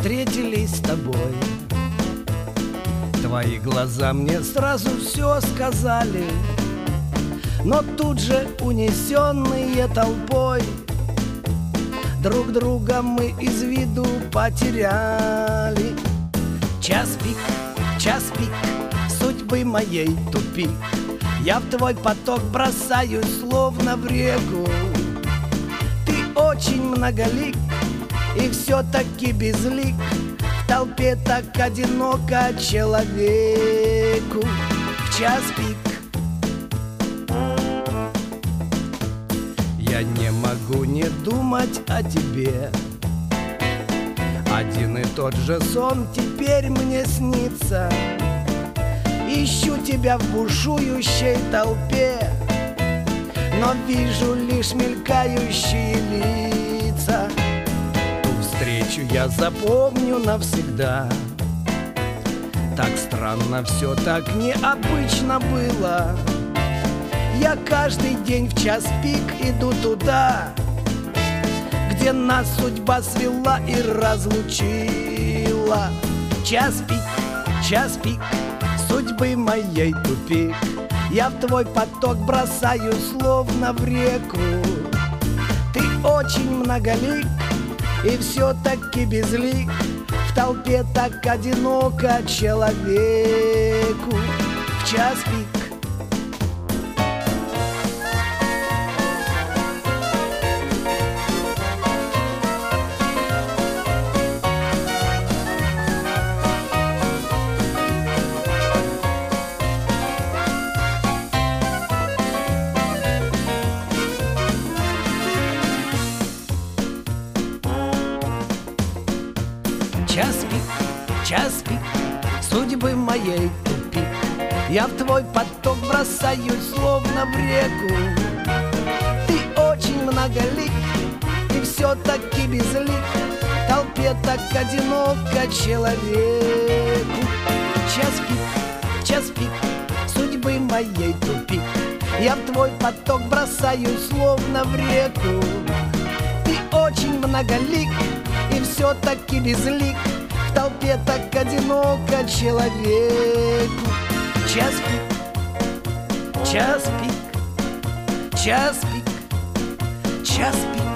встретились с тобой. Твои глаза мне сразу все сказали, но тут же, унесенные толпой, друг друга мы из виду потеряли. Час пик, судьбы моей тупик. Я в твой поток бросаюсь, словно в реку. Ты очень многолик и все-таки безлик. В толпе так одиноко человеку. В час пик я не могу не думать о тебе. Один и тот же сон теперь мне снится. Ищу тебя в бушующей толпе, но вижу лишь мелькающие лица. Ту встречу я запомню навсегда. Так странно все, так необычно было. Я каждый день в час пик иду туда, где нас судьба свела и разлучила. Час пик, судьбы моей тупик. Я в твой поток бросаюсь, словно в реку. Ты очень многолик и все-таки безлик. В толпе так одиноко человеку. В час пик час пик, судьбы моей тупик. Я в твой поток бросаюсь, словно в реку. Ты очень многолик и все-таки безлик. В толпе так одиноко человеку. Час пик, судьбы моей тупик. Я в твой поток бросаюсь, словно в реку. Ты очень многолик и все-таки безлик. В толпе так одиноко человеку. Час пик, час пик, час пик, час пик.